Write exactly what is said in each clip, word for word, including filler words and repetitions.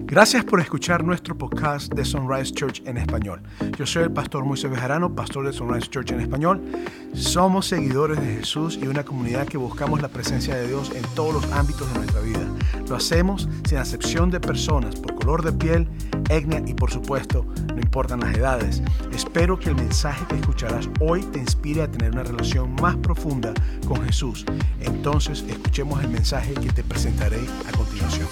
Gracias por escuchar nuestro podcast de Sunrise Church en español. Yo soy el pastor Moisés Bejarano, pastor de Sunrise Church en español. Somos seguidores de Jesús y una comunidad que buscamos la presencia de Dios en todos los ámbitos de nuestra vida. Lo hacemos sin acepción de personas, por color de piel, etnia y por supuesto, no importan las edades. Espero que el mensaje que escucharás hoy te inspire a tener una relación más profunda con Jesús. Entonces, escuchemos el mensaje que te presentaré a continuación.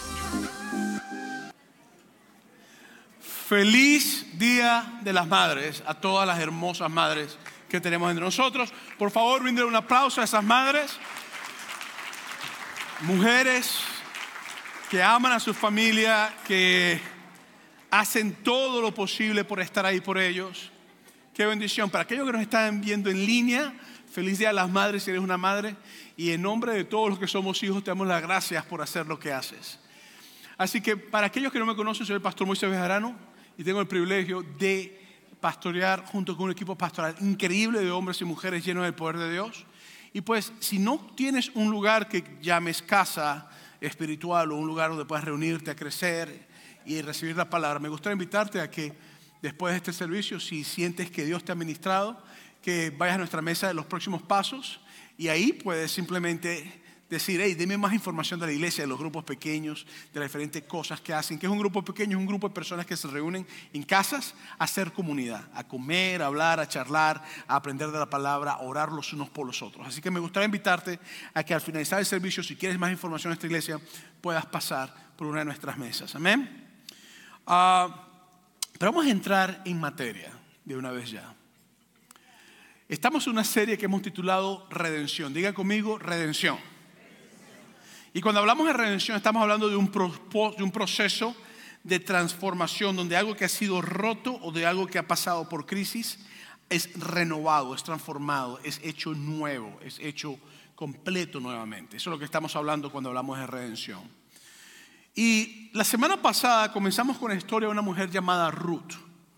Feliz Día de las Madres a todas las hermosas madres que tenemos entre nosotros. Por favor, brinden un aplauso a esas madres. Mujeres que aman a su familia, que hacen todo lo posible por estar ahí por ellos. Qué bendición. Para aquellos que nos están viendo en línea, feliz Día de las Madres si eres una madre. Y en nombre de todos los que somos hijos, te damos las gracias por hacer lo que haces. Así que para aquellos que no me conocen, soy el pastor Moisés Bejarano. Y tengo el privilegio de pastorear junto con un equipo pastoral increíble de hombres y mujeres llenos del poder de Dios. Y pues si no tienes un lugar que llames casa espiritual o un lugar donde puedas reunirte a crecer y recibir la palabra, me gustaría invitarte a que después de este servicio, si sientes que Dios te ha ministrado, que vayas a nuestra mesa de los próximos pasos y ahí puedes simplemente decir, hey, dime más información de la iglesia, de los grupos pequeños, de las diferentes cosas que hacen. ¿Qué es un grupo pequeño? Es un grupo de personas que se reúnen en casas a hacer comunidad, a comer, a hablar, a charlar, a aprender de la palabra, a orar los unos por los otros. Así que me gustaría invitarte a que al finalizar el servicio, si quieres más información de esta iglesia, puedas pasar por una de nuestras mesas. Amén. Uh, pero vamos a entrar en materia de una vez ya. Estamos en una serie que hemos titulado Redención. Diga conmigo, Redención. Y cuando hablamos de redención estamos hablando de un, pro, de un proceso de transformación donde algo que ha sido roto o de algo que ha pasado por crisis es renovado, es transformado, es hecho nuevo, es hecho completo nuevamente. Eso es lo que estamos hablando cuando hablamos de redención. Y la semana pasada comenzamos con la historia de una mujer llamada Ruth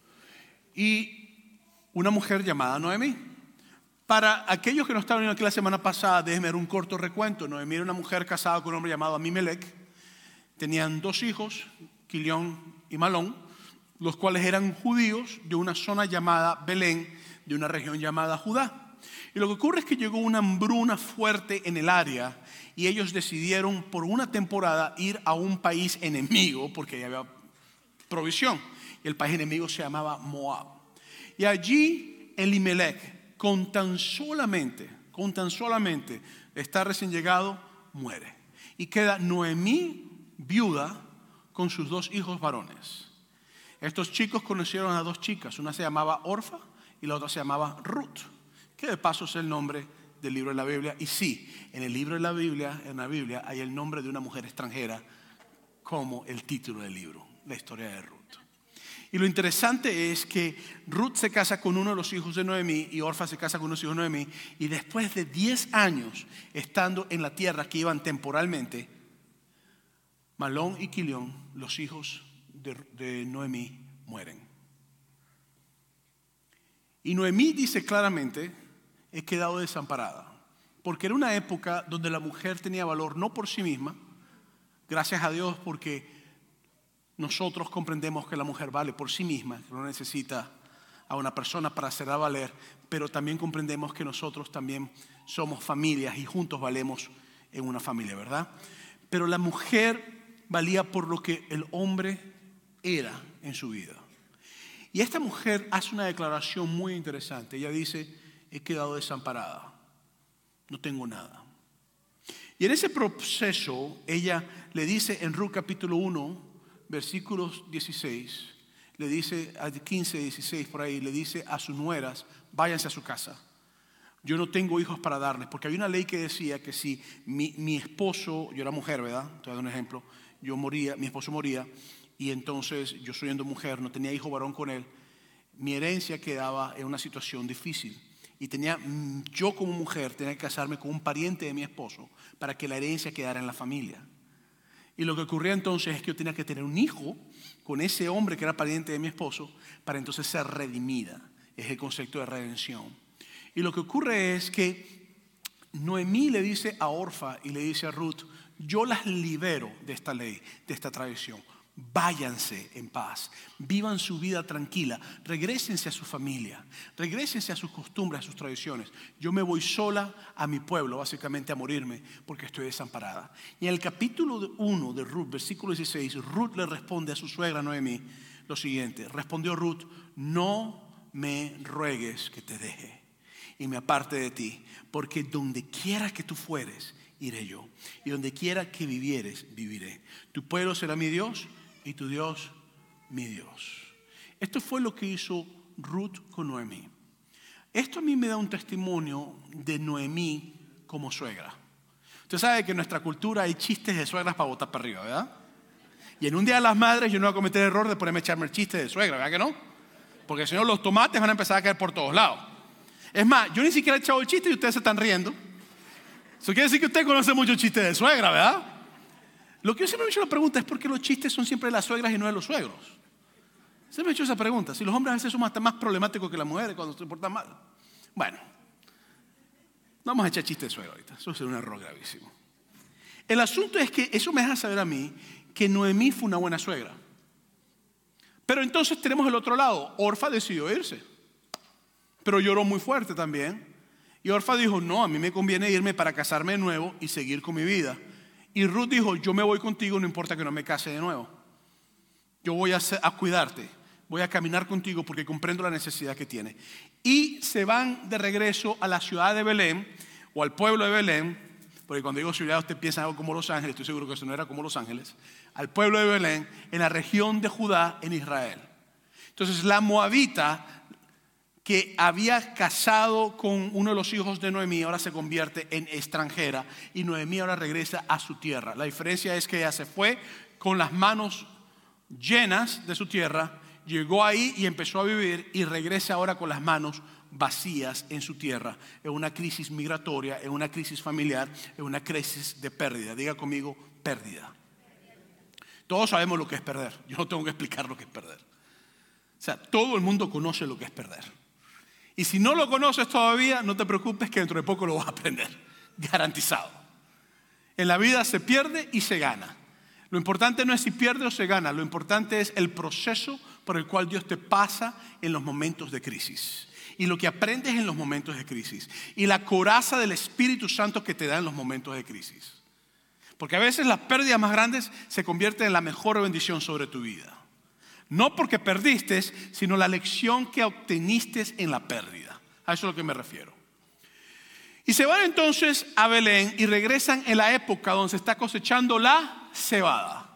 y una mujer llamada Noemí. Para aquellos que no estaban aquí la semana pasada, déjenme dar un corto recuento. Noemí era una mujer casada con un hombre llamado Abimelech. Tenían dos hijos, Quilión y Malón, los cuales eran judíos de una zona llamada Belén, de una región llamada Judá. Y lo que ocurre es que llegó una hambruna fuerte en el área y ellos decidieron por una temporada ir a un país enemigo porque ya había provisión. Y el país enemigo se llamaba Moab. Y allí Elimelech, con tan solamente, con tan solamente estar recién llegado, muere. Y queda Noemí viuda con sus dos hijos varones. Estos chicos conocieron a dos chicas, una se llamaba Orfa y la otra se llamaba Ruth, que de paso es el nombre del libro de la Biblia. Y sí, en el libro de la Biblia, en la Biblia hay el nombre de una mujer extranjera como el título del libro, la historia de Ruth. Y lo interesante es que Ruth se casa con uno de los hijos de Noemí y Orfa se casa con uno de los hijos de Noemí. Y después de diez años estando en la tierra que iban temporalmente, Malón y Quilión, los hijos de, de Noemí, mueren. Y Noemí dice claramente, he quedado desamparada. Porque era una época donde la mujer tenía valor no por sí misma, gracias a Dios porque nosotros comprendemos que la mujer vale por sí misma, que no necesita a una persona para hacerla valer, pero también comprendemos que nosotros también somos familias y juntos valemos en una familia, ¿verdad? Pero la mujer valía por lo que el hombre era en su vida. Y esta mujer hace una declaración muy interesante. Ella dice, he quedado desamparada, no tengo nada. Y en ese proceso ella le dice en Ruth capítulo uno, versículos dieciséis, le dice a quince, dieciséis por ahí, le dice a sus nueras, váyanse a su casa. Yo no tengo hijos para darles, porque había una ley que decía que si mi, mi esposo, yo era mujer, ¿verdad? Te voy a dar un ejemplo, yo moría, mi esposo moría, y entonces yo siendo mujer, no tenía hijo varón con él, mi herencia quedaba en una situación difícil. Y tenía, yo como mujer tenía que casarme con un pariente de mi esposo para que la herencia quedara en la familia. Y lo que ocurría entonces es que yo tenía que tener un hijo con ese hombre que era pariente de mi esposo para entonces ser redimida. Es el concepto de redención. Y lo que ocurre es que Noemí le dice a Orfa y le dice a Ruth, yo las libero de esta ley, de esta tradición. váyanse en paz, vivan su vida tranquila, regrésense a su familia, regrésense a sus costumbres, a sus tradiciones. Yo me voy sola a mi pueblo, básicamente a morirme, porque estoy desamparada. Y en el capítulo uno de Ruth, versículo dieciséis, Ruth le responde a su suegra Noemí lo siguiente. Respondió Ruth: no me ruegues que te deje y me aparte de ti, porque donde quiera que tú fueres, iré yo, y donde quiera que vivieres, viviré. Tu pueblo será mi Dios y tu Dios mi Dios. Esto fue lo que hizo Ruth con Noemí. Esto a mí me da un testimonio de Noemí como suegra. Usted sabe que en nuestra cultura hay chistes de suegras para botar para arriba, ¿verdad? Y en un día de las madres yo no voy a cometer el error de ponerme a echarme el chiste de suegra, ¿verdad que no? Porque si no los tomates van a empezar a caer por todos lados. Es más, yo ni siquiera he echado el chiste y ustedes se están riendo. Eso quiere decir que usted conoce mucho chistes de suegra, ¿verdad? Lo que yo siempre me he hecho la pregunta es por qué los chistes son siempre de las suegras y no de los suegros. Siempre me he hecho esa pregunta. Si los hombres a veces somos hasta más problemáticos que las mujeres cuando se portan mal. Bueno, no vamos a echar chistes de suegra ahorita. Eso sería un error gravísimo. El asunto es que eso me deja saber a mí que Noemí fue una buena suegra. Pero entonces tenemos el otro lado. Orfa decidió irse, pero lloró muy fuerte también. Y Orfa dijo: no, a mí me conviene irme para casarme de nuevo y seguir con mi vida. Y Ruth dijo: yo me voy contigo, no importa que no me case de nuevo. Yo voy a, a cuidarte, voy a caminar contigo porque comprendo la necesidad que tiene. Y se van de regreso a la ciudad de Belén, o al pueblo de Belén, porque cuando digo ciudad usted piensa algo como Los Ángeles, estoy seguro que eso no era como Los Ángeles. Al pueblo de Belén, en la región de Judá, en Israel. Entonces la moabita, que había casado con uno de los hijos de Noemí, ahora se convierte en extranjera y Noemí ahora regresa a su tierra. La diferencia es que ella se fue con las manos llenas de su tierra, llegó ahí y empezó a vivir, y regresa ahora con las manos vacías en su tierra, en una crisis migratoria, en una crisis familiar, en una crisis de pérdida. Diga conmigo: pérdida. Todos sabemos lo que es perder. Yo no tengo que explicar lo que es perder. O sea, todo el mundo conoce lo que es perder. Y si no lo conoces todavía, no te preocupes, que dentro de poco lo vas a aprender. Garantizado. En la vida se pierde y se gana. Lo importante no es si pierde o se gana. Lo importante es el proceso por el cual Dios te pasa en los momentos de crisis. Y lo que aprendes en los momentos de crisis. Y la coraza del Espíritu Santo que te da en los momentos de crisis. Porque a veces las pérdidas más grandes se convierten en la mejor bendición sobre tu vida. No porque perdiste, sino la lección que obteniste en la pérdida. A eso es a lo que me refiero. Y se van entonces a Belén y regresan en la época donde se está cosechando la cebada.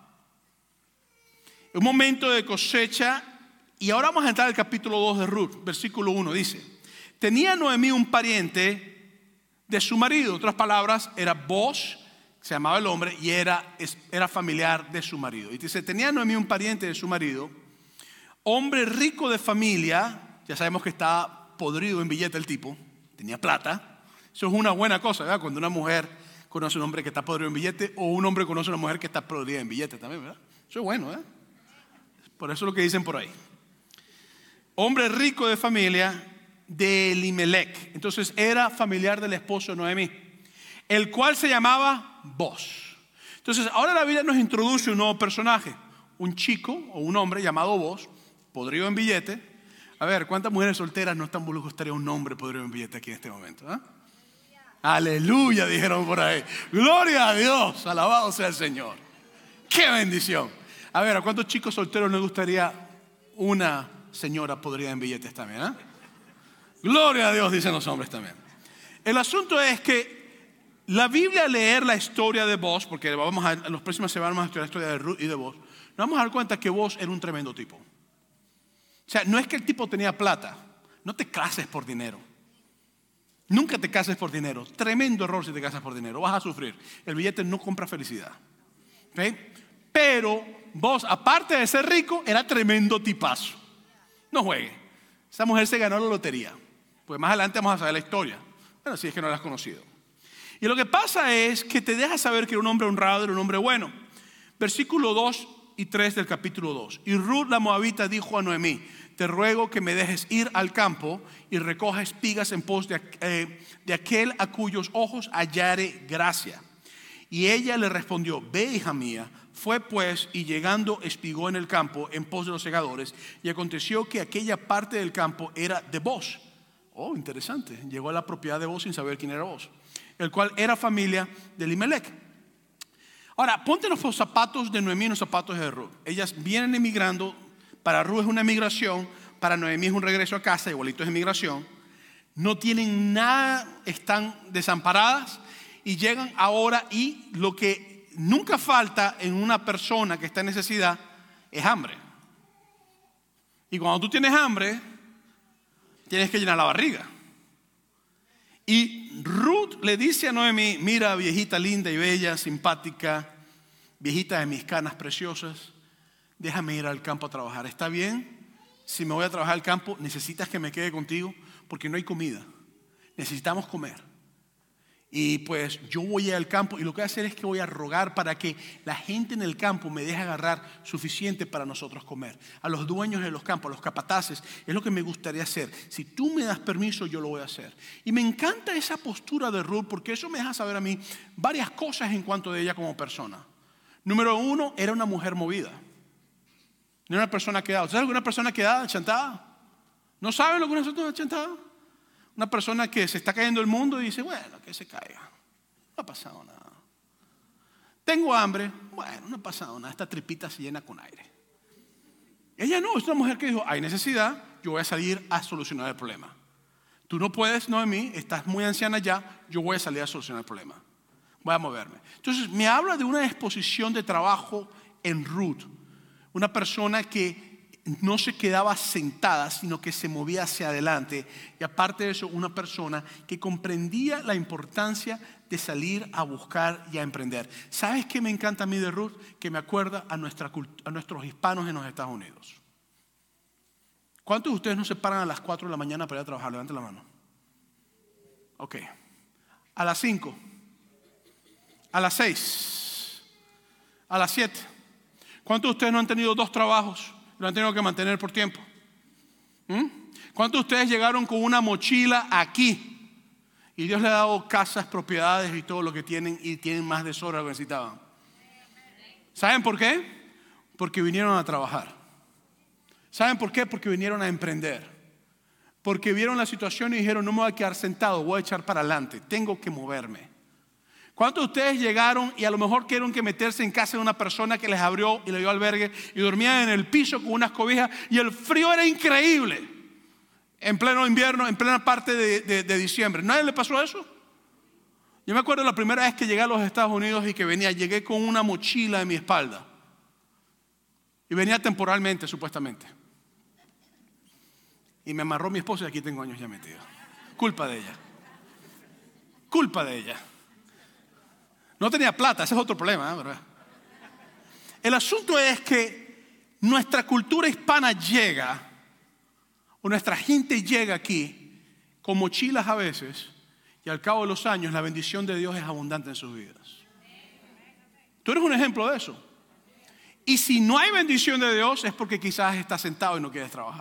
Un momento de cosecha. Y ahora vamos a entrar al capítulo dos de Ruth, versículo uno. Dice: tenía Noemí un pariente de su marido. En otras palabras, era Boaz, se llamaba el hombre, y era, era familiar de su marido. Y dice: tenía Noemí un pariente de su marido, hombre rico de familia. Ya sabemos que estaba podrido en billete el tipo, tenía plata. Eso es una buena cosa, ¿verdad? Cuando una mujer conoce a un hombre que está podrido en billete, o un hombre conoce a una mujer que está podrida en billete también, ¿verdad? Eso es bueno, ¿eh? Por eso es lo que dicen por ahí. Hombre rico de familia de Elimelech. Entonces era familiar del esposo de Noemí, el cual se llamaba Boaz. Entonces ahora la Biblia nos introduce un nuevo personaje, un chico o un hombre llamado Boaz, podrido en billete. A ver, ¿cuántas mujeres solteras no están gustaría un hombre podrido en billete aquí en este momento? ¿eh? Aleluya, dijeron por ahí. Gloria a Dios, alabado sea el Señor. ¡Qué bendición! A ver, ¿a cuántos chicos solteros les gustaría una señora podrida en billetes también? ¿eh? Gloria a Dios, dicen los hombres también. El asunto es que la Biblia, al leer la historia de Boaz, porque vamos a, en los próximos semanas vamos a estudiar la historia de Ruth y de Boaz, nos vamos a dar cuenta que Boaz era un tremendo tipo. O sea, no es que el tipo tenía plata. No te cases por dinero. Nunca te cases por dinero. Tremendo error si te casas por dinero. Vas a sufrir. El billete no compra felicidad. ¿Okay? Pero Boaz, aparte de ser rico, era tremendo tipazo. No juegue. Esa mujer se ganó la lotería. Pues más adelante vamos a saber la historia. Bueno, si es que no la has conocido. Y lo que pasa es que te deja saber que era un hombre honrado, era un hombre bueno. Versículo dos y tres del capítulo dos. Y Ruth la moabita dijo a Noemí: te ruego que me dejes ir al campo y recoja espigas en pos de, eh, de aquel a cuyos ojos hallare gracia. Y ella le respondió: ve, hija mía, Fue pues y llegando espigó en el campo en pos de los segadores, y aconteció que aquella parte del campo era de Booz. Oh, interesante. Llegó a la propiedad de Booz sin saber quién era Booz, el cual era familia de Elimelech. Ahora, ponte los zapatos de Noemí y los zapatos de Ruth. Ellas vienen emigrando. Para Ruth es una emigración, para Noemí es un regreso a casa, igualito es emigración. No tienen nada, están desamparadas y llegan ahora, y lo que nunca falta en una persona que está en necesidad es hambre. Y cuando tú tienes hambre, tienes que llenar la barriga. Y Ruth le dice a Noemí: mira, viejita linda y bella, simpática, viejita de mis canas preciosas, déjame ir al campo a trabajar. ¿Está bien? Si me voy a trabajar al campo, necesitas que me quede contigo porque no hay comida. Necesitamos comer. Y pues yo voy a ir al campo, y lo que voy a hacer es que voy a rogar para que la gente en el campo me deje agarrar suficiente para nosotros comer. A los dueños de los campos, a los capataces, es lo que me gustaría hacer. Si tú me das permiso, yo lo voy a hacer. Y me encanta esa postura de Ruth, porque eso me deja saber a mí varias cosas en cuanto de ella como persona. Número uno, era una mujer movida. No era una persona quedada. ¿Sabes lo que una persona quedada, chantada? ¿No saben lo que una persona chantada? Una persona que se está cayendo el mundo y dice: bueno, que se caiga, no ha pasado nada. Tengo hambre, bueno, no ha pasado nada, esta tripita se llena con aire. Ella no, es una mujer que dijo: hay necesidad, yo voy a salir a solucionar el problema. Tú no puedes, Noemí, estás muy anciana ya, yo voy a salir a solucionar el problema. Voy a moverme. Entonces me habla de una exposición de trabajo en Ruth. Una persona que no se quedaba sentada, sino que se movía hacia adelante. Y aparte de eso, una persona que comprendía la importancia de salir a buscar y a emprender. ¿Sabes qué me encanta a mí de Ruth? Que me acuerda a, nuestra, a nuestros hispanos en los Estados Unidos. ¿Cuántos de ustedes no se paran a las cuatro de la mañana para ir a trabajar? Levanten la mano. Ok. A las cinco. A las seis. A las siete. ¿Cuántos de ustedes no han tenido dos trabajos? Lo han tenido que mantener por tiempo. ¿Mm? ¿Cuántos de ustedes llegaron con una mochila aquí y Dios les ha dado casas, propiedades y todo lo que tienen, y tienen más de sobra de lo que necesitaban? ¿Saben por qué? Porque vinieron a trabajar. ¿Saben por qué? Porque vinieron a emprender. Porque vieron la situación y dijeron: no me voy a quedar sentado, voy a echar para adelante, tengo que moverme. ¿Cuántos de ustedes llegaron y a lo mejor quieren que meterse en casa de una persona que les abrió y le dio albergue y dormían en el piso con unas cobijas y el frío era increíble en pleno invierno, en plena parte de, de, de diciembre? ¿Nadie le pasó eso? Yo me acuerdo la primera vez que llegué a los Estados Unidos y que venía, llegué con una mochila en mi espalda y venía temporalmente, supuestamente, y me amarró mi esposa y aquí tengo años ya metido. Culpa de ella. Culpa de ella. No tenía plata, ese es otro problema, ¿verdad? El asunto es que nuestra cultura hispana llega, o nuestra gente llega aquí con mochilas a veces, y al cabo de los años la bendición de Dios es abundante en sus vidas. Tú eres un ejemplo de eso. Y si no hay bendición de Dios es porque quizás estás sentado y no quieres trabajar.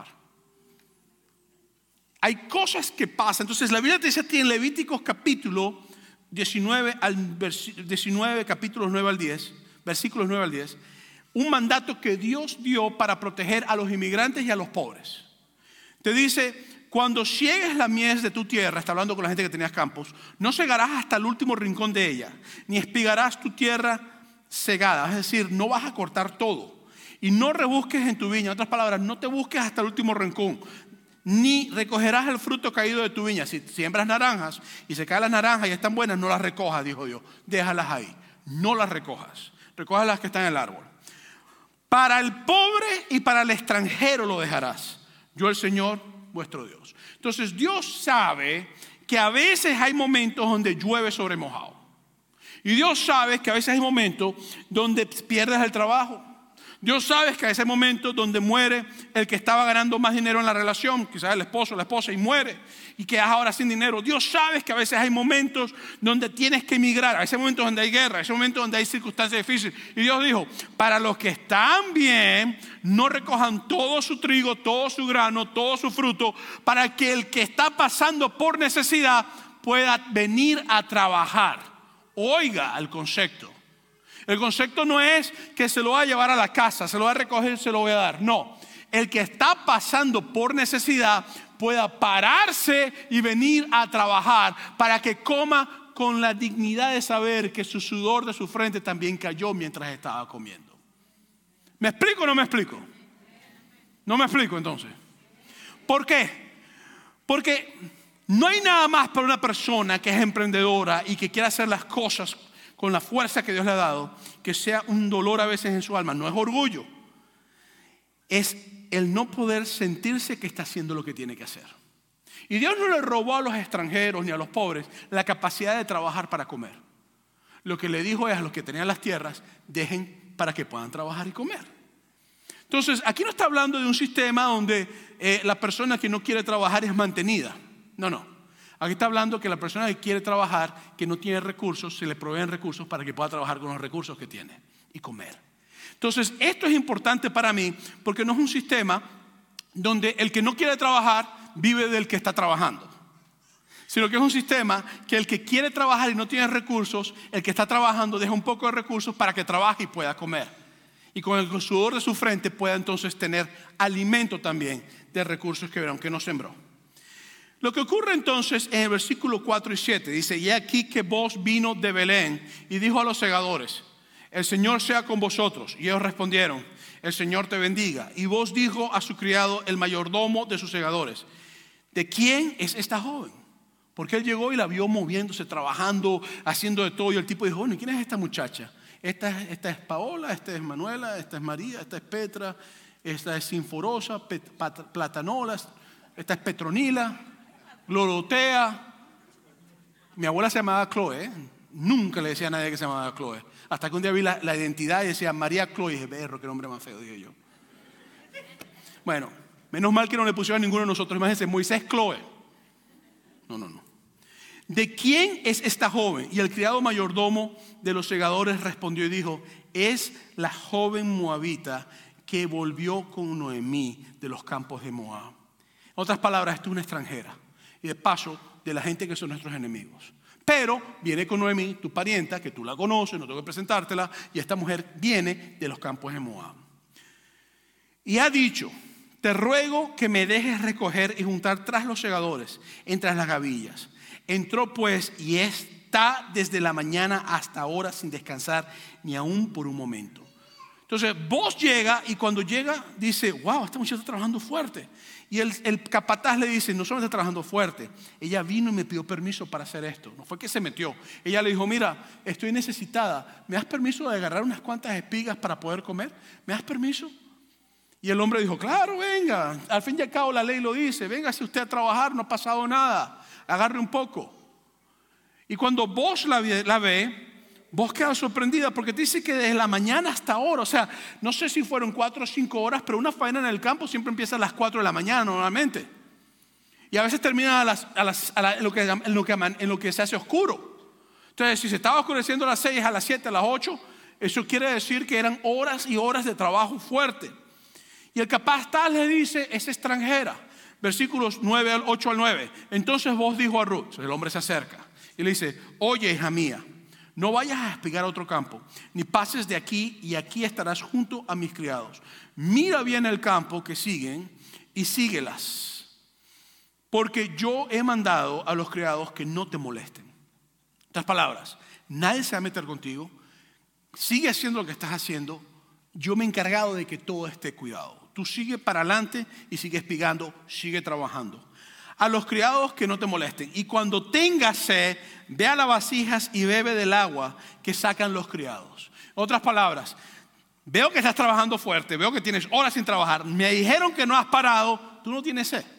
Hay cosas que pasan. Entonces la Biblia te dice a ti en Levíticos capítulo diecinueve, al diecinueve, capítulos nueve al diez, versículos nueve al diez, un mandato que Dios dio para proteger a los inmigrantes y a los pobres. Te dice: cuando ciegues la mies de tu tierra, está hablando con la gente que tenías campos, no cegarás hasta el último rincón de ella, ni espigarás tu tierra cegada, es decir, no vas a cortar todo, y no rebusques en tu viña. En otras palabras, no te busques hasta el último rincón, ni recogerás el fruto caído de tu viña. Si siembras naranjas y se caen las naranjas y están buenas, no las recojas, dijo Dios. Déjalas ahí, no las recojas. Recojas las que están en el árbol. Para el pobre y para el extranjero lo dejarás. Yo, el Señor, vuestro Dios. Entonces Dios sabe que a veces hay momentos donde llueve sobre mojado. Y Dios sabe que a veces hay momentos donde pierdes el trabajo. Dios sabe que a ese momento donde muere el que estaba ganando más dinero en la relación, quizás el esposo o la esposa, y muere y quedas ahora sin dinero. Dios sabe que a veces hay momentos donde tienes que emigrar, a veces momentos donde hay guerra, a veces momentos donde hay circunstancias difíciles. Y Dios dijo: para los que están bien, no recojan todo su trigo, todo su grano, todo su fruto, para que el que está pasando por necesidad pueda venir a trabajar. Oiga el concepto. El concepto no es que se lo va a llevar a la casa, se lo va a recoger, se lo voy a dar. No, el que está pasando por necesidad pueda pararse y venir a trabajar para que coma con la dignidad de saber que su sudor de su frente también cayó mientras estaba comiendo. ¿Me explico o no me explico? No me explico entonces. ¿Por qué? Porque no hay nada más para una persona que es emprendedora y que quiere hacer las cosas con la fuerza que Dios le ha dado, que sea un dolor a veces en su alma. No es orgullo, es el no poder sentirse que está haciendo lo que tiene que hacer. Y Dios no le robó a los extranjeros ni a los pobres la capacidad de trabajar para comer. Lo que le dijo es a los que tenían las tierras, dejen para que puedan trabajar y comer. Entonces, aquí no está hablando de un sistema donde eh, la persona que no quiere trabajar es mantenida. No, no. Aquí está hablando que la persona que quiere trabajar, que no tiene recursos, se le proveen recursos para que pueda trabajar con los recursos que tiene y comer. Entonces, esto es importante para mí porque no es un sistema donde el que no quiere trabajar vive del que está trabajando, sino que es un sistema que el que quiere trabajar y no tiene recursos, el que está trabajando deja un poco de recursos para que trabaje y pueda comer. Y con el sudor de su frente pueda entonces tener alimento también de recursos que verán que no sembró. Lo que ocurre entonces en el versículo cuatro y siete dice: y aquí que voz vino de Belén y dijo a los segadores: el Señor sea con vosotros. Y ellos respondieron: el Señor te bendiga. Y voz dijo a su criado, el mayordomo de sus segadores: ¿de quién es esta joven? Porque él llegó y la vio moviéndose, trabajando, haciendo de todo. Y el tipo dijo: bueno, ¿quién es esta muchacha? Esta, esta es Paola, esta es Manuela, esta es María, esta es Petra, esta es Sinforosa, Pet, Pat, Platanola, esta es Petronila, Lorotea. Mi abuela se llamaba Chloe, ¿eh? Nunca le decía a nadie que se llamaba Chloe. Hasta que un día vi la, la identidad y decía María Chloe. Y dije: berro, qué nombre más feo, dije yo. Bueno, menos mal que no le pusieron a ninguno de nosotros. Imagínense, Moisés Chloe. No, no, no. ¿De quién es esta joven? Y el criado mayordomo de los segadores respondió y dijo: es la joven moabita que volvió con Noemí de los campos de Moab. En otras palabras, esta es una extranjera. Y de paso, de la gente que son nuestros enemigos. Pero viene con Noemí, tu parienta, que tú la conoces, no tengo que presentártela. Y esta mujer viene de los campos de Moab. Y ha dicho: te ruego que me dejes recoger y juntar tras los segadores, entre las gavillas. Entró pues y está desde la mañana hasta ahora sin descansar ni aún por un momento. Entonces vos llega y cuando llega dice: wow, esta muchacha está trabajando fuerte. Y el, el capataz le dice: no solo está trabajando fuerte, ella vino y me pidió permiso para hacer esto. No fue que se metió. Ella le dijo: mira, estoy necesitada, ¿me das permiso de agarrar unas cuantas espigas para poder comer? ¿Me das permiso? Y el hombre dijo: claro, venga, al fin y al cabo la ley lo dice, véngase usted a trabajar, no ha pasado nada, agarre un poco. Y cuando vos la, la ve, vos quedas sorprendida porque te dice que desde la mañana hasta ahora, o sea, no sé si fueron cuatro o cinco horas, pero una faena en el campo siempre empieza a las cuatro de la mañana normalmente. Y a veces termina a las, a las, a la, en, lo que, en, lo que, en lo que se hace oscuro. Entonces, si se estaba oscureciendo a las seis, a las siete, a las ocho, eso quiere decir que eran horas y horas de trabajo fuerte. Y el capataz le dice: es extranjera. Versículos nueve al ocho al nueve. Entonces vos dijo a Ruth, el hombre se acerca y le dice: oye, hija mía, no vayas a espigar a otro campo, ni pases de aquí, y aquí estarás junto a mis criados. Mira bien el campo que siguen y síguelas, porque yo he mandado a los criados que no te molesten. En otras palabras, nadie se va a meter contigo. Sigue haciendo lo que estás haciendo. Yo me he encargado de que todo esté cuidado. Tú sigue para adelante y sigue espigando, sigue trabajando. A los criados que no te molesten. Y cuando tengas sed, ve a las vasijas y bebe del agua que sacan los criados. En otras palabras, veo que estás trabajando fuerte, veo que tienes horas sin trabajar. Me dijeron que no has parado, tú no tienes sed.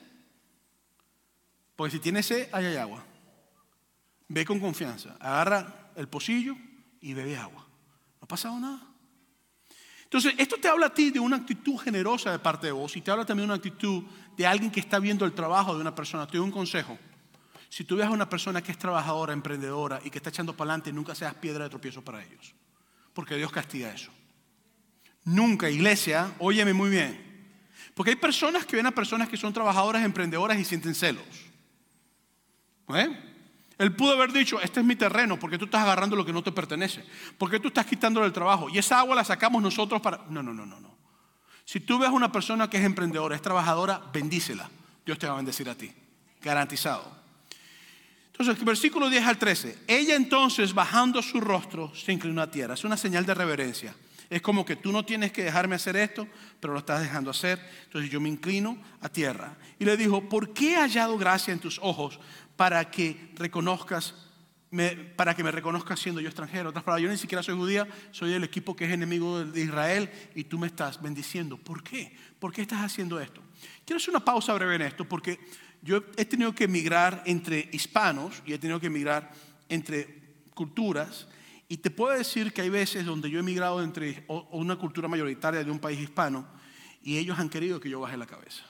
Porque si tienes sed, ahí hay agua. Ve con confianza, agarra el pocillo y bebe agua. No ha pasado nada. Entonces, esto te habla a ti de una actitud generosa de parte de vos, y te habla también de una actitud de alguien que está viendo el trabajo de una persona. Te doy un consejo: si tú ves a una persona que es trabajadora, emprendedora y que está echando para adelante, nunca seas piedra de tropiezo para ellos, porque Dios castiga eso. Nunca, iglesia, óyeme muy bien, porque hay personas que ven a personas que son trabajadoras, emprendedoras y sienten celos. ¿Eh? Él pudo haber dicho, este es mi terreno, porque tú estás agarrando lo que no te pertenece, porque tú estás quitándole el trabajo y esa agua la sacamos nosotros para... No, no, no, no, no. Si tú ves a una persona que es emprendedora, es trabajadora, bendícela. Dios te va a bendecir a ti, garantizado. Entonces, versículo diez al trece. Ella entonces, bajando su rostro, se inclinó a tierra. Es una señal de reverencia. Es como que tú no tienes que dejarme hacer esto, pero lo estás dejando hacer. Entonces yo me inclino a tierra. Y le dijo, ¿por qué he hallado gracia en tus ojos para que reconozcas, me, para que me reconozcas siendo yo extranjero? Otras palabras, yo ni siquiera soy judía, soy del equipo que es enemigo de Israel y tú me estás bendiciendo. ¿Por qué? ¿Por qué estás haciendo esto? Quiero hacer una pausa breve en esto porque yo he tenido que emigrar entre hispanos y he tenido que emigrar entre culturas. Y te puedo decir que hay veces donde yo he emigrado entre una cultura mayoritaria de un país hispano y ellos han querido que yo baje la cabeza.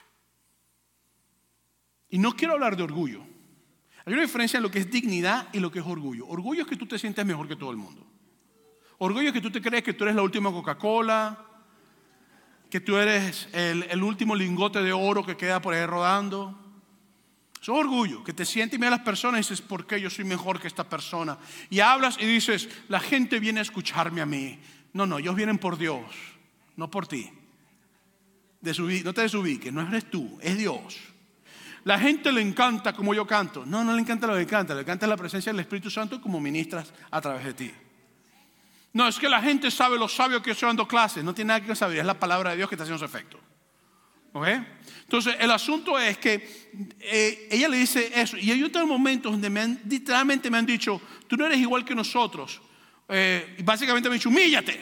Y no quiero hablar de orgullo. Hay una diferencia en lo que es dignidad y lo que es orgullo. Orgullo es que tú te sientes mejor que todo el mundo. Orgullo es que tú te crees que tú eres la última Coca-Cola, que tú eres el, el último lingote de oro que queda por ahí rodando. Eso es orgullo, que te sientes y miras a las personas y dices, ¿por qué yo soy mejor que esta persona? Y hablas y dices, la gente viene a escucharme a mí. No, no, ellos vienen por Dios, no por ti. Desubi- no te desubiques, no eres tú, es Dios. La gente le encanta como yo canto. No, no le encanta lo que canta, le encanta la presencia del Espíritu Santo como ministras a través de ti. No, es que la gente sabe lo sabio que yo estoy dando clases. No tiene nada que saber, es la palabra de Dios que está haciendo su efecto. ¿Ok? Entonces el asunto es que eh, ella le dice eso y hay otros momentos donde me han, literalmente me han dicho, tú no eres igual que nosotros, eh, y básicamente me han dicho, humíllate.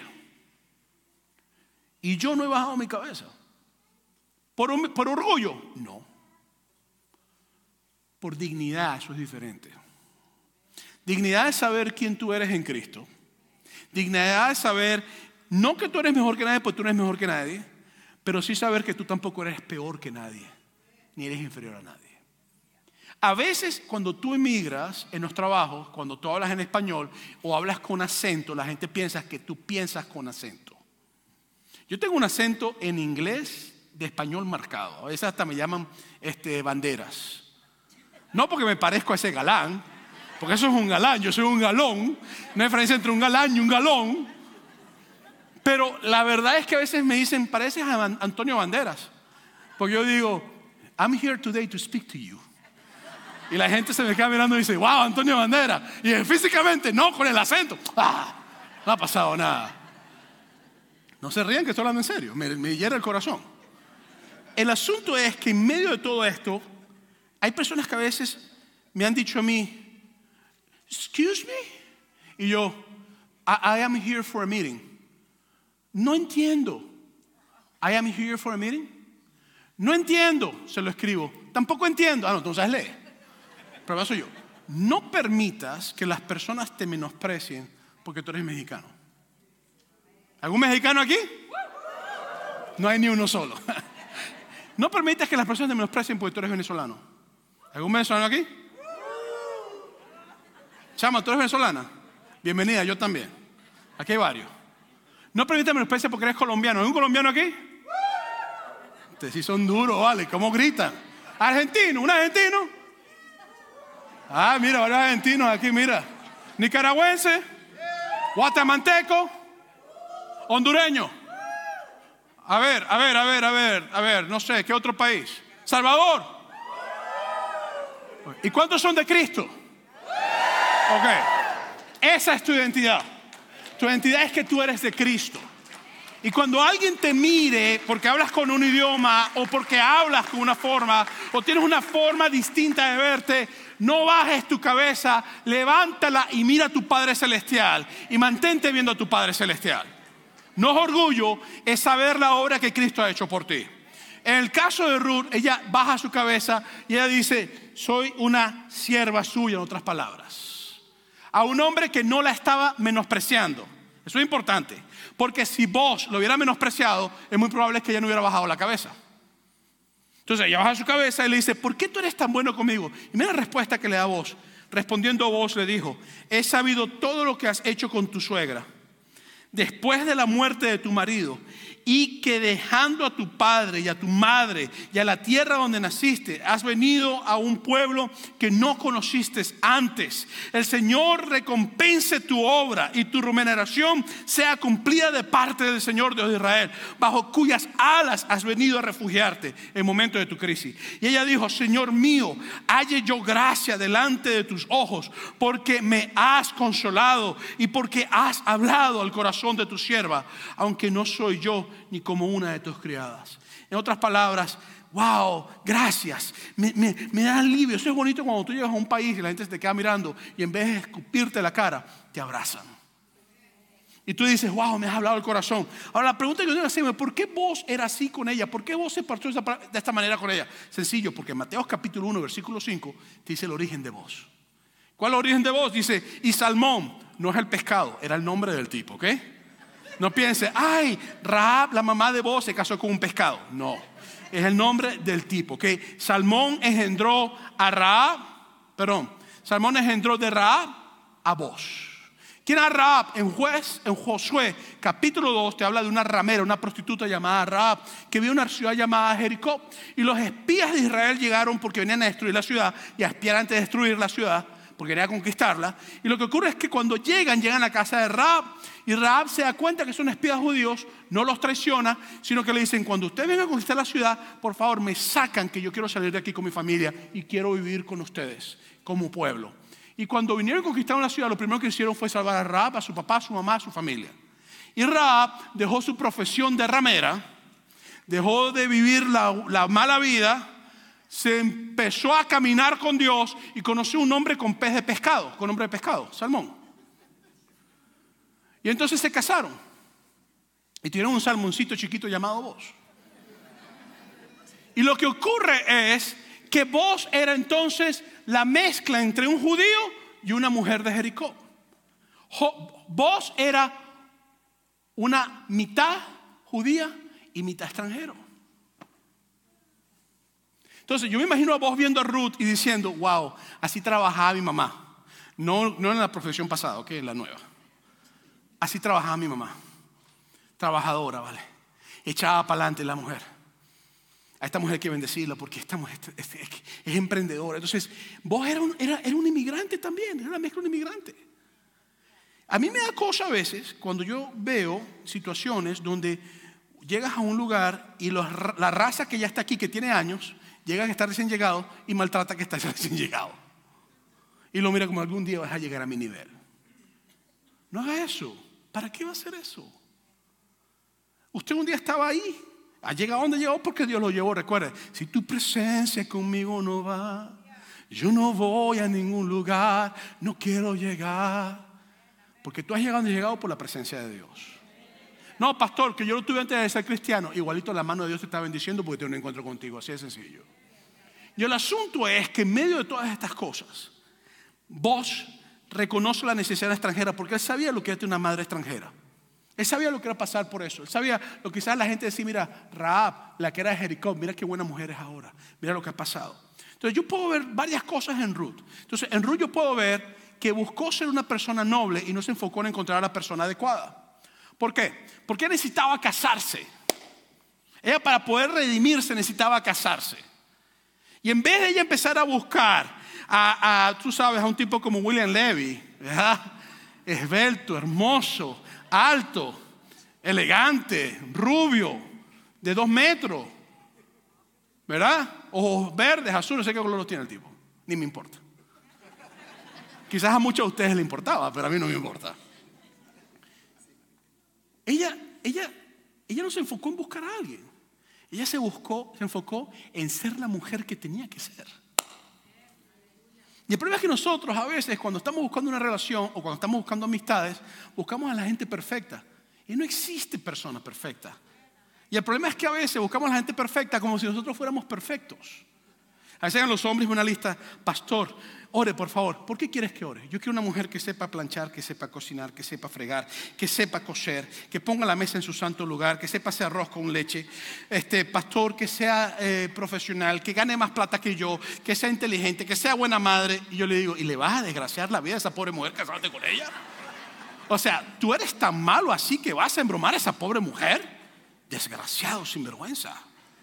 Y yo no he bajado mi cabeza por, por orgullo, no, por dignidad. Eso es diferente. Dignidad es saber quién tú eres en Cristo. Dignidad es saber no que tú eres mejor que nadie, porque tú no eres mejor que nadie, pero sí saber que tú tampoco eres peor que nadie, ni eres inferior a nadie. A veces cuando tú emigras en los trabajos, cuando tú hablas en español o hablas con acento, la gente piensa que tú piensas con acento. Yo tengo un acento en inglés de español marcado. A veces hasta me llaman este, banderas. No porque me parezco a ese galán, porque eso es un galán, yo soy un galón. No hay diferencia entre un galán y un galón. Pero la verdad es que a veces me dicen, pareces a Antonio Banderas. Porque yo digo, I'm here today to speak to you. Y la gente se me queda mirando y dice, wow, Antonio Banderas. Y físicamente, no, con el acento. Ah, no ha pasado nada. No se rían que estoy hablando en serio, me, me hiera el corazón. El asunto es que en medio de todo esto, hay personas que a veces me han dicho a mí, excuse me. Y yo, I, I am here for a meeting. No entiendo. I am here for a meeting. No entiendo, se lo escribo. Tampoco entiendo. Ah, no, entonces lee. Pero eso yo. No permitas que las personas te menosprecien porque tú eres mexicano. ¿Algún mexicano aquí? No hay ni uno solo. No permitas que las personas te menosprecien porque tú eres venezolano. ¿Algún venezolano aquí? Chama, ¿tú eres venezolana? Bienvenida, yo también. Aquí hay varios. No permítame menosprecio porque eres colombiano. ¿Hay un colombiano aquí? Ustedes sí son duros, vale. ¿Cómo gritan? Argentino, ¿un argentino? Ah, mira, varios argentinos aquí, mira. Nicaragüense, guatemalteco, hondureño. A ver, a ver, a ver, a ver, a ver, no sé, ¿qué otro país? Salvador. ¿Y cuántos son de Cristo? Ok. Esa es tu identidad. Tu identidad es que tú eres de Cristo. Y cuando alguien te mire porque hablas con un idioma o porque hablas con una forma o tienes una forma distinta de verte, no bajes tu cabeza, levántala y mira a tu Padre Celestial y mantente viendo a tu Padre Celestial. No es orgullo, es saber la obra que Cristo ha hecho por ti. En el caso de Ruth, ella baja su cabeza y ella dice, soy una sierva suya, en otras palabras. A un hombre que no la estaba menospreciando. Eso es importante, porque si vos lo hubiera menospreciado, es muy probable que ella no hubiera bajado la cabeza. Entonces ella baja su cabeza y le dice, ¿por qué tú eres tan bueno conmigo? Y mira la respuesta que le da vos. Respondiendo a vos le dijo, he sabido todo lo que has hecho con tu suegra después de la muerte de tu marido y que dejando a tu padre y a tu madre y a la tierra donde naciste, has venido a un pueblo que no conociste antes. El Señor recompense tu obra y tu remuneración sea cumplida de parte del Señor Dios de Israel, bajo cuyas alas has venido a refugiarte en momentos de tu crisis. Y ella dijo: Señor mío, halle yo gracia delante de tus ojos, porque me has consolado y porque has hablado al corazón de tu sierva, aunque no soy yo ni como una de tus criadas. En otras palabras, wow, gracias, me, me, me da alivio. Eso es bonito cuando tú llegas a un país y la gente se te queda mirando y en vez de escupirte la cara, te abrazan. Y tú dices: wow, me has hablado el corazón. Ahora la pregunta que yo tengo que hacerme: ¿por qué vos era así con ella? ¿Por qué vos se partió de esta manera con ella? Sencillo, porque en Mateo capítulo uno versículo cinco te dice el origen de vos. ¿Cuál es el origen de vos? Dice: y Salmón no es el pescado, era el nombre del tipo, ¿ok? No piense: ay, Rahab, la mamá de vos, se casó con un pescado. No, es el nombre del tipo, ¿ok? Salmón engendró a Rahab, perdón, Salmón engendró de Rahab a vos. ¿Quién es Rahab? En juez, en Josué capítulo dos te habla de una ramera, una prostituta llamada Rahab, que vivía en una ciudad llamada Jericó. Y los espías de Israel llegaron porque venían a destruir la ciudad y a espiar antes de destruir la ciudad, porque quería conquistarla. Y lo que ocurre es que cuando llegan, llegan a la casa de Rahab, y Rahab se da cuenta que son espías judíos, no los traiciona, sino que le dicen: cuando ustedes vengan a conquistar la ciudad, por favor me sacan, que yo quiero salir de aquí con mi familia y quiero vivir con ustedes como pueblo. Y cuando vinieron y conquistaron la ciudad, lo primero que hicieron fue salvar a Rahab, a su papá, a su mamá, a su familia. Y Rahab dejó su profesión de ramera, dejó de vivir la, la mala vida, se empezó a caminar con Dios y conoció un hombre con pez de pescado, con nombre de pescado, Salmón. Y entonces se casaron y tuvieron un salmoncito chiquito llamado Boz. Y lo que ocurre es que Boz era entonces la mezcla entre un judío y una mujer de Jericó. Boz era una mitad judía y mitad extranjero. Entonces yo me imagino a vos viendo a Ruth y diciendo: wow, así trabajaba mi mamá. No, no en la profesión pasada, ok, en la nueva. Así trabajaba mi mamá. Trabajadora, ¿vale? Echaba para adelante la mujer. A esta mujer hay que bendecirla porque esta mujer es, es, es emprendedora. Entonces vos era un, era, era un inmigrante también, era una mezcla de un inmigrante. A mí me da cosa a veces cuando yo veo situaciones donde llegas a un lugar y los, la raza que ya está aquí, que tiene años, llega a estar recién llegado y maltrata que está recién llegado. Y lo mira como: algún día vas a llegar a mi nivel. No haga eso. ¿Para qué va a hacer eso? Usted un día estaba ahí. ¿Ha llegado donde llegó? Porque Dios lo llevó. Recuerde: si tu presencia conmigo no va, yo no voy a ningún lugar, no quiero llegar. Porque tú has llegado donde has llegado por la presencia de Dios. No, pastor, que yo lo tuve antes de ser cristiano. Igualito la mano de Dios te está bendiciendo porque tiene un encuentro contigo. Así de sencillo. Y el asunto es que en medio de todas estas cosas, vos reconoce la necesidad extranjera, porque él sabía lo que era una madre extranjera. Él sabía lo que era pasar por eso. Él sabía lo que quizás la gente decía: mira, Rahab, la que era de Jericó, mira qué buena mujer es ahora. Mira lo que ha pasado. Entonces yo puedo ver varias cosas en Ruth. Entonces en Ruth yo puedo ver que buscó ser una persona noble y no se enfocó en encontrar a la persona adecuada. ¿Por qué? Porque necesitaba casarse. Ella, para poder redimirse, necesitaba casarse. Y en vez de ella empezar a buscar a, a tú sabes, a un tipo como William Levy, ¿verdad? Esbelto, hermoso, alto, elegante, rubio, de dos metros, ¿verdad? Ojos verdes, azules, no sé qué color los tiene el tipo, ni me importa. Quizás a muchos de ustedes les importaba, pero a mí no me importa. Ella, ella, ella no se enfocó en buscar a alguien. Ella se buscó, se enfocó en ser la mujer que tenía que ser. Y el problema es que nosotros a veces, cuando estamos buscando una relación o cuando estamos buscando amistades, buscamos a la gente perfecta. Y no existe persona perfecta. Y el problema es que a veces buscamos a la gente perfecta como si nosotros fuéramos perfectos. A veces llegan los hombres en una lista: pastor, ore por favor. ¿Por qué quieres que ore? Yo quiero una mujer que sepa planchar, que sepa cocinar, que sepa fregar, que sepa coser, que ponga la mesa en su santo lugar, que sepa hacer arroz con leche. Este pastor, que sea eh, profesional, que gane más plata que yo, que sea inteligente, que sea buena madre. Y yo le digo: ¿y le vas a desgraciar la vida a esa pobre mujer casándote con ella? O sea, ¿tú eres tan malo así que vas a embromar a esa pobre mujer? desgraciado, sinvergüenza.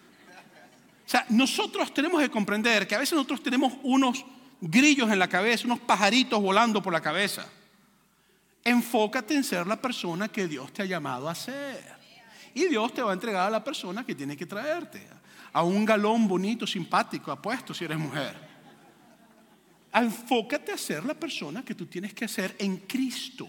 O sea, nosotros tenemos que comprender que a veces nosotros tenemos unos grillos en la cabeza, unos pajaritos volando por la cabeza. Enfócate en ser la persona que Dios te ha llamado a ser. Y Dios te va a entregar a la persona que tiene que traerte. A un galón bonito, simpático, apuesto si eres mujer. Enfócate a ser la persona que tú tienes que ser en Cristo.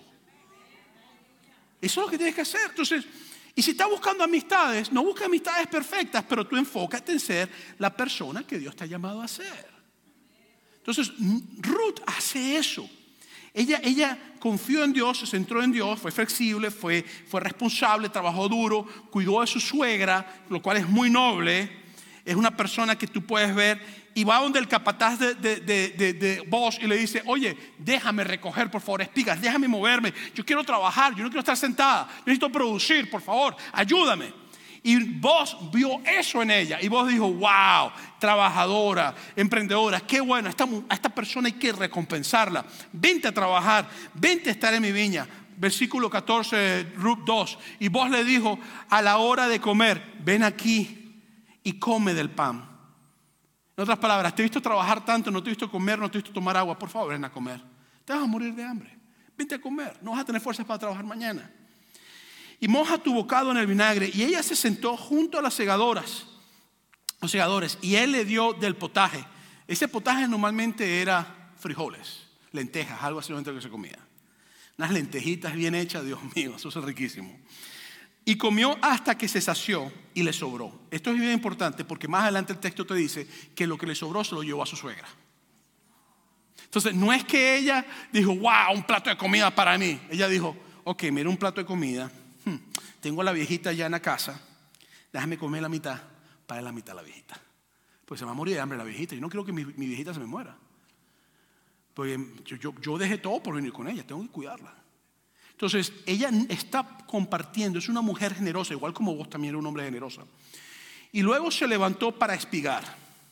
Eso es lo que tienes que hacer. Entonces, y si estás buscando amistades, no busques amistades perfectas, pero tú enfócate en ser la persona que Dios te ha llamado a ser. Entonces, Ruth hace eso. Ella, ella confió en Dios, se centró en Dios, fue flexible, fue, fue responsable, trabajó duro, cuidó de su suegra, lo cual es muy noble. Es una persona que tú puedes ver y va donde el capataz de, de, de, de, de Boaz y le dice: oye, déjame recoger, por favor, espigas, déjame moverme. Yo quiero trabajar, yo no quiero estar sentada, necesito producir, por favor, ayúdame. Y Boaz vio eso en ella y Boaz dijo: wow, trabajadora, emprendedora, qué bueno, a esta, a esta persona hay que recompensarla. Vente a trabajar, vente a estar en mi viña. Versículo catorce, Ruth dos. Y Boaz le dijo: a la hora de comer, ven aquí y come del pan. En otras palabras, te he visto trabajar tanto, no te he visto comer, no te he visto tomar agua. Por favor, ven a comer. Te vas a morir de hambre. Vente a comer, no vas a tener fuerzas para trabajar mañana. Y moja tu bocado en el vinagre. Y ella se sentó junto a las segadoras, los segadores, y él le dio del potaje. Ese potaje normalmente era frijoles, lentejas, algo así que se comía. Unas lentejitas bien hechas, Dios mío, eso es riquísimo. Y comió hasta que se sació y le sobró. Esto es bien importante porque más adelante el texto te dice que lo que le sobró se lo llevó a su suegra. Entonces no es que ella dijo: wow, un plato de comida para mí. Ella dijo: ok, mira, un plato de comida. Hmm, tengo a la viejita ya en la casa. Déjame comer la mitad para la mitad a la viejita. Pues se va a morir de hambre la viejita. Yo no quiero que mi, mi viejita se me muera. Porque yo, yo, yo dejé todo por venir con ella. Tengo que cuidarla. Entonces, ella está compartiendo, es una mujer generosa, igual como vos también eres un hombre generoso. Y luego se levantó para espigar.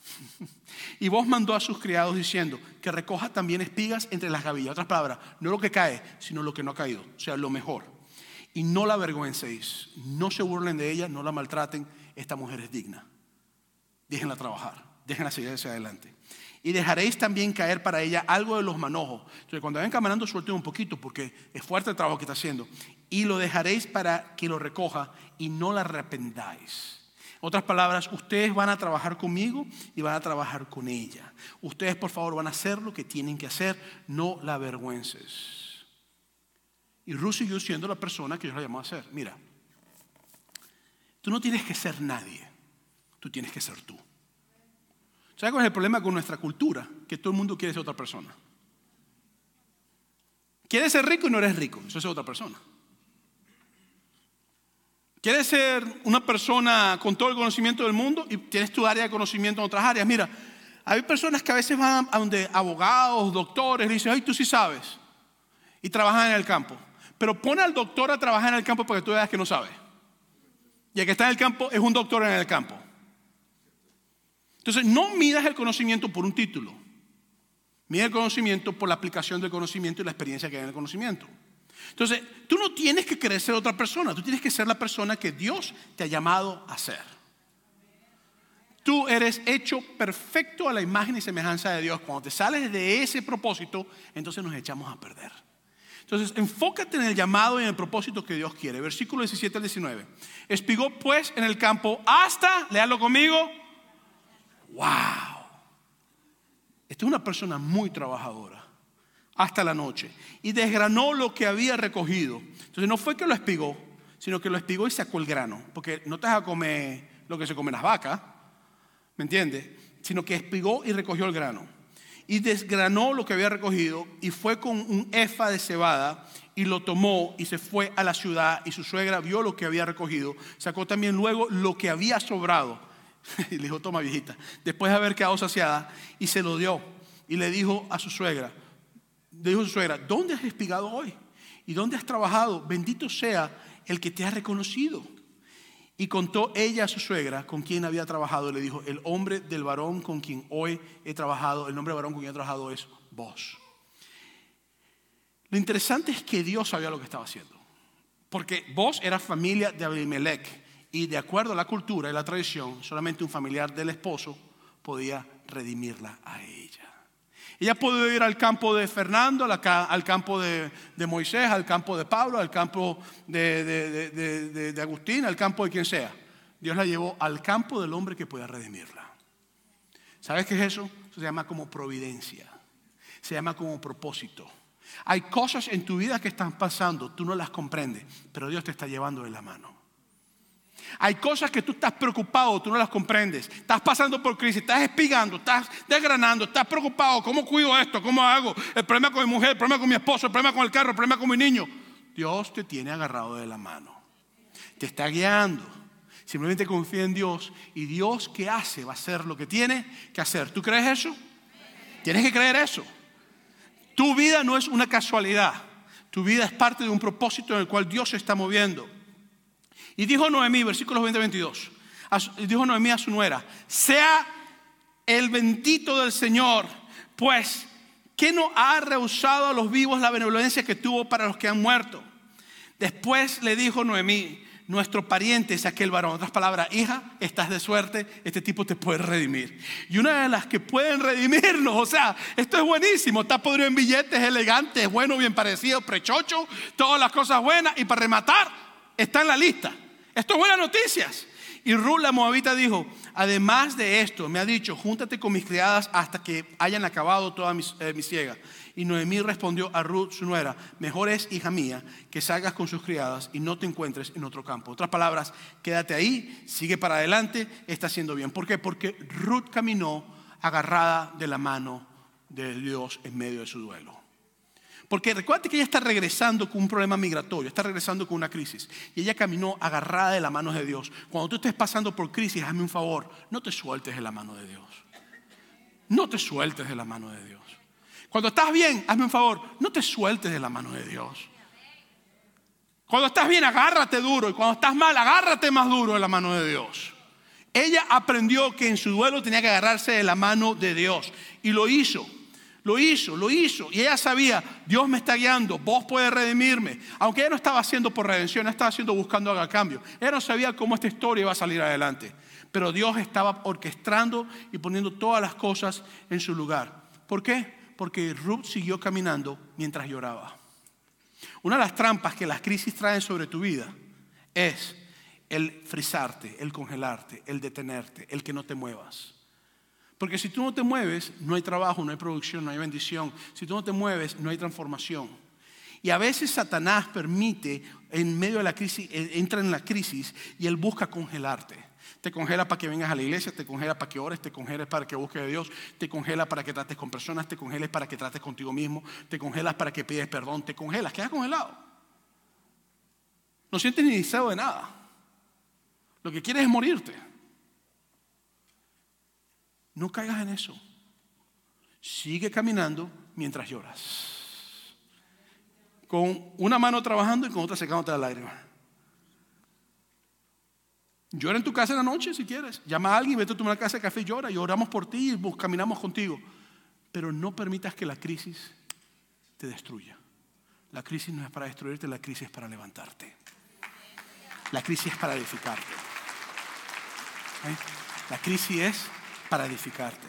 Y vos mandó a sus criados diciendo que recoja también espigas entre las gavillas. En otras palabras, no lo que cae, sino lo que no ha caído, o sea, lo mejor. Y no la avergüencéis, no se burlen de ella, no la maltraten. Esta mujer es digna. Déjenla trabajar, déjenla seguir hacia adelante. Y dejaréis también caer para ella algo de los manojos. Entonces, cuando vayan caminando, suelten un poquito porque es fuerte el trabajo que está haciendo. Y lo dejaréis para que lo recoja y no la arrepentáis. En otras palabras, ustedes van a trabajar conmigo y van a trabajar con ella. Ustedes, por favor, van a hacer lo que tienen que hacer, no la avergüences. Y Ruth siguió siendo la persona que Dios la llamó a ser. Mira, tú no tienes que ser nadie, tú tienes que ser tú. ¿Sabes cuál es el problema con nuestra cultura? Que todo el mundo quiere ser otra persona. Quieres ser rico y no eres rico, eso es otra persona. Quieres ser una persona con todo el conocimiento del mundo y tienes tu área de conocimiento en otras áreas. Mira, hay personas que a veces van a donde abogados, doctores, y dicen: ay, tú sí sabes, y trabajan en el campo. Pero pone al doctor a trabajar en el campo para que tú veas que no sabe. Y el que está en el campo es un doctor en el campo. Entonces, no midas el conocimiento por un título. Mide el conocimiento por la aplicación del conocimiento y la experiencia que hay en el conocimiento. Entonces, tú no tienes que querer ser otra persona. Tú tienes que ser la persona que Dios te ha llamado a ser. Tú eres hecho perfecto a la imagen y semejanza de Dios. Cuando te sales de ese propósito, entonces nos echamos a perder. Entonces, enfócate en el llamado y en el propósito que Dios quiere. Versículo diecisiete al diecinueve. Espigó pues en el campo hasta, léalo conmigo, wow. Esta es una persona muy trabajadora. Hasta la noche. Y desgranó lo que había recogido. Entonces no fue que lo espigó, sino que lo espigó y sacó el grano. Porque no te vas a comer lo que se comen las vacas, ¿me entiendes? Sino que espigó y recogió el grano. Y desgranó lo que había recogido y fue con un efa de cebada y lo tomó y se fue a la ciudad. Y su suegra vio lo que había recogido. Sacó también luego lo que había sobrado. Y le dijo: toma, viejita. Después de haber quedado saciada, y se lo dio. Y le dijo a su suegra, le dijo a su suegra: ¿dónde has espigado hoy? ¿Y dónde has trabajado? Bendito sea el que te ha reconocido. Y contó ella a su suegra con quien había trabajado. Y le dijo: el hombre del varón con quien hoy he trabajado, el nombre del varón con quien he trabajado es vos. Lo interesante es que Dios sabía lo que estaba haciendo. Porque vos era familia de Abimelech. Y de acuerdo a la cultura y la tradición, solamente un familiar del esposo podía redimirla a ella. Ella podía ir al campo de Fernando, al campo de, de Moisés, al campo de Pablo, al campo de, de, de, de, de Agustín, al campo de quien sea. Dios la llevó al campo del hombre que podía redimirla. ¿Sabes qué es eso? Eso se llama como providencia. Se llama como propósito. Hay cosas en tu vida que están pasando, tú no las comprendes, pero Dios te está llevando de la mano. Hay cosas que tú estás preocupado, tú no las comprendes. Estás pasando por crisis, estás espigando, estás desgranando, estás preocupado. ¿Cómo cuido esto? ¿Cómo hago? El problema con mi mujer, el problema con mi esposo, el problema con el carro, el problema con mi niño. Dios te tiene agarrado de la mano. Te está guiando. Simplemente confía en Dios. Y Dios, ¿qué hace? Va a hacer lo que tiene que hacer. ¿Tú crees eso? Tienes que creer eso. Tu vida no es una casualidad. Tu vida es parte de un propósito en el cual Dios se está moviendo. Y dijo Noemí, versículos veinte a veintidós, dijo Noemí a su nuera: sea el bendito del Señor, pues que no ha rehusado a los vivos la benevolencia que tuvo para los que han muerto. Después le dijo Noemí: nuestro pariente es aquel varón. En otras palabras, hija, estás de suerte, este tipo te puede redimir. Y una de las que pueden redimirnos, o sea, esto es buenísimo, está podrido en billetes, es elegante, es bueno, bien parecido, prechocho, todas las cosas buenas, y para rematar, está en la lista. Esto es buenas noticias. Y Ruth la moabita dijo: además de esto, me ha dicho, júntate con mis criadas hasta que hayan acabado toda mi, eh, mi siega. Y Noemí respondió a Ruth su nuera: mejor es, hija mía, que salgas con sus criadas y no te encuentres en otro campo. En otras palabras, quédate ahí, sigue para adelante, está haciendo bien. ¿Por qué? Porque Ruth caminó agarrada de la mano de Dios en medio de su duelo. Porque recuerda que ella está regresando con un problema migratorio, está regresando con una crisis. Y ella caminó agarrada de la mano de Dios. Cuando tú estés pasando por crisis, hazme un favor, no te sueltes de la mano de Dios. No te sueltes de la mano de Dios. Cuando estás bien, hazme un favor, no te sueltes de la mano de Dios. Cuando estás bien, agárrate duro. Y cuando estás mal, agárrate más duro de la mano de Dios. Ella aprendió que en su duelo tenía que agarrarse de la mano de Dios. Y lo hizo. Lo hizo, lo hizo. Y ella sabía, Dios me está guiando, vos puedes redimirme. Aunque ella no estaba haciendo por redención, ella estaba haciendo buscando haga cambio. Ella no sabía cómo esta historia iba a salir adelante. Pero Dios estaba orquestando y poniendo todas las cosas en su lugar. ¿Por qué? Porque Ruth siguió caminando mientras lloraba. Una de las trampas que las crisis traen sobre tu vida es el frizarte, el congelarte, el detenerte, el que no te muevas. Porque si tú no te mueves, no hay trabajo, no hay producción, no hay bendición. Si tú no te mueves, no hay transformación. Y a veces Satanás permite, en medio de la crisis, entra en la crisis y él busca congelarte. Te congela para que vengas a la iglesia, te congela para que ores, te congela para que busques a Dios, te congela para que trates con personas, te congelas para que trates contigo mismo, te congelas para que pides perdón, te congelas, quedas congelado. No sientes ni deseo de nada. Lo que quieres es morirte. No caigas en eso. Sigue caminando mientras lloras. Con una mano trabajando y con otra secándote la lágrima. Llora en tu casa en la noche si quieres. Llama a alguien, vete a tomar casa de café y llora. Y oramos por ti y caminamos contigo. Pero no permitas que la crisis te destruya. La crisis no es para destruirte, la crisis es para levantarte. La crisis es para edificarte. ¿Eh? La crisis es para edificarte.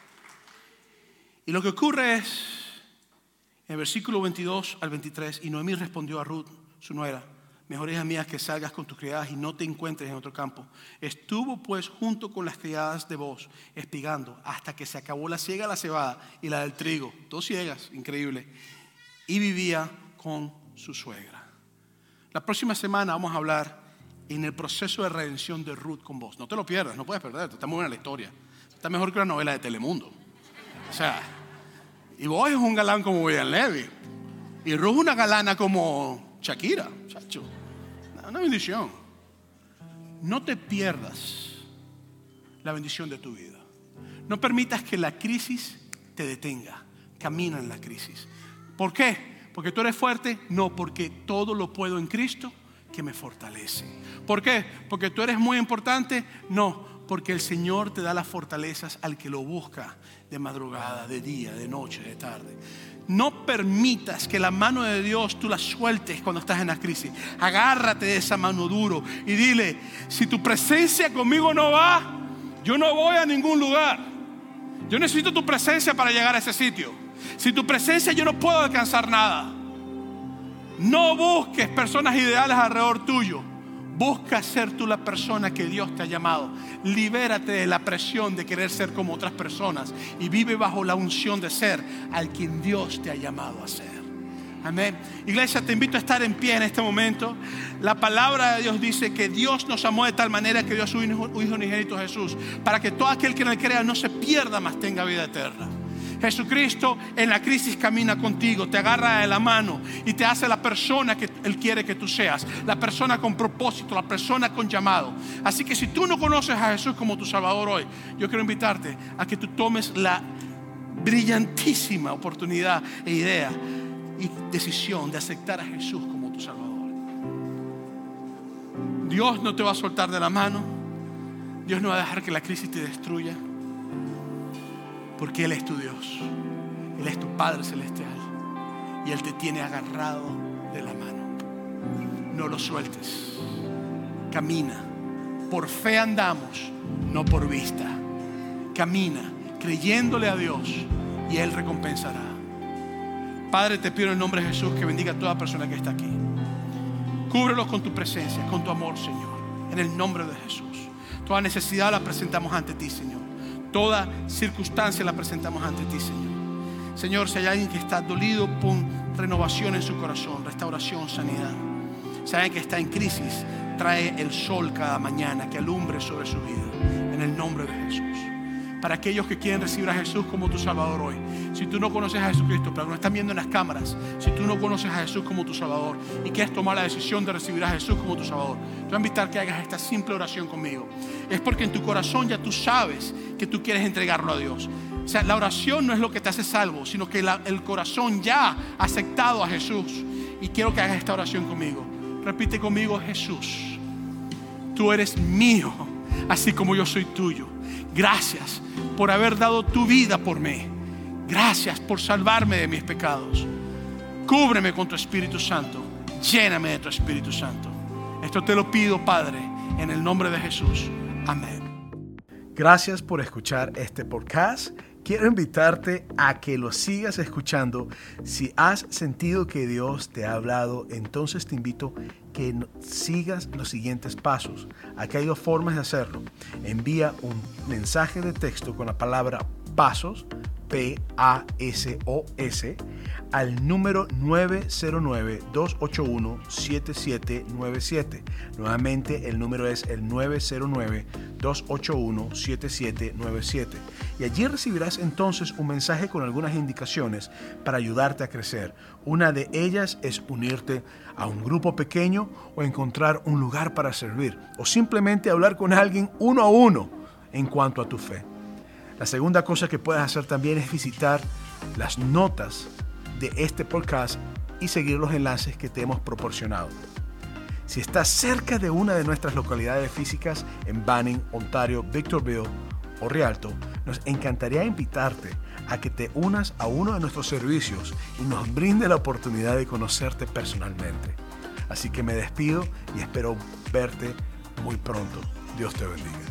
Y lo que ocurre es, en el versículo veintidós al veintitrés, y Noemí respondió a Ruth, su nuera: mejor, hija mía, que salgas con tus criadas y no te encuentres en otro campo. Estuvo pues junto con las criadas de Booz, espigando, hasta que se acabó la siega de la cebada y la del trigo, dos siegas, increíble, y vivía con su suegra. La próxima semana vamos a hablar en el proceso de redención de Ruth con Booz. No te lo pierdas, no puedes perderte, está muy buena la historia. Está mejor que una novela de Telemundo. O sea, y Booz es un galán como William Levy. Y Ruth una galana como Shakira. Chacho, una bendición. No te pierdas la bendición de tu vida. No permitas que la crisis te detenga. Camina en la crisis. ¿Por qué? ¿Porque tú eres fuerte? No, porque todo lo puedo en Cristo que me fortalece. ¿Por qué? ¿Porque tú eres muy importante? No, porque el Señor te da las fortalezas al que lo busca de madrugada, de día, de noche, de tarde. No permitas que la mano de Dios tú la sueltes cuando estás en la crisis. Agárrate de esa mano duro y dile: si tu presencia conmigo no va, yo no voy a ningún lugar. Yo necesito tu presencia para llegar a ese sitio. Si tu presencia, yo no puedo alcanzar nada. No busques personas ideales alrededor tuyo. Busca ser tú la persona que Dios te ha llamado. Libérate de la presión de querer ser como otras personas y vive bajo la unción de ser al quien Dios te ha llamado a ser. Amén. Iglesia, te invito a estar en pie en este momento. La palabra de Dios dice que Dios nos amó de tal manera que dio a su hijo, hijo unigénito Jesús, para que todo aquel que en él crea no se pierda, mas tenga vida eterna. Jesucristo en la crisis camina contigo, te agarra de la mano y te hace la persona que Él quiere que tú seas, la persona con propósito, la persona con llamado. Así que si tú no conoces a Jesús como tu Salvador hoy, yo quiero invitarte a que tú tomes la brillantísima oportunidad e idea y decisión de aceptar a Jesús como tu Salvador. Dios no te va a soltar de la mano. Dios no va a dejar que la crisis te destruya. Porque Él es tu Dios, Él es tu Padre Celestial y Él te tiene agarrado de la mano. No lo sueltes. Camina. Por fe andamos, no por vista. Camina creyéndole a Dios y Él recompensará. Padre, te pido en el nombre de Jesús que bendiga a toda persona que está aquí. Cúbrelos con tu presencia, con tu amor, Señor. En el nombre de Jesús. Toda necesidad la presentamos ante ti, Señor. Toda circunstancia la presentamos ante ti, Señor. Señor, si hay alguien que está dolido, pon renovación en su corazón, restauración, sanidad. Si hay alguien que está en crisis, trae el sol cada mañana que alumbre sobre su vida. En el nombre de Jesús. Para aquellos que quieren recibir a Jesús como tu Salvador hoy. Si tú no conoces a Jesucristo, pero nos están viendo en las cámaras, si tú no conoces a Jesús como tu Salvador y quieres tomar la decisión de recibir a Jesús como tu Salvador, te voy a invitar que hagas esta simple oración conmigo. Es porque en tu corazón ya tú sabes que tú quieres entregarlo a Dios. O sea, la oración no es lo que te hace salvo, sino que la, el corazón ya ha aceptado a Jesús. Y quiero que hagas esta oración conmigo. Repite conmigo: Jesús, tú eres mío, así como yo soy tuyo. Gracias por haber dado tu vida por mí. Gracias por salvarme de mis pecados. Cúbreme con tu Espíritu Santo. Lléname de tu Espíritu Santo. Esto te lo pido, Padre, en el nombre de Jesús. Amén. Gracias por escuchar este podcast. Quiero invitarte a que lo sigas escuchando. Si has sentido que Dios te ha hablado, entonces te invito a que sigas los siguientes pasos. Aquí hay dos formas de hacerlo. Envía un mensaje de texto con la palabra pasos, P A S O S, al número nueve cero nueve, dos ocho uno, siete siete nueve siete. Nuevamente el número es el nueve cero nueve, dos ocho uno, siete siete nueve siete. Y allí recibirás entonces un mensaje con algunas indicaciones para ayudarte a crecer. Una de ellas es unirte a un grupo pequeño o encontrar un lugar para servir o simplemente hablar con alguien uno a uno en cuanto a tu fe. La segunda cosa que puedes hacer también es visitar las notas de este podcast y seguir los enlaces que te hemos proporcionado. Si estás cerca de una de nuestras localidades físicas en Banning, Ontario, Victorville o Rialto, nos encantaría invitarte a que te unas a uno de nuestros servicios y nos brinde la oportunidad de conocerte personalmente. Así que me despido y espero verte muy pronto. Dios te bendiga.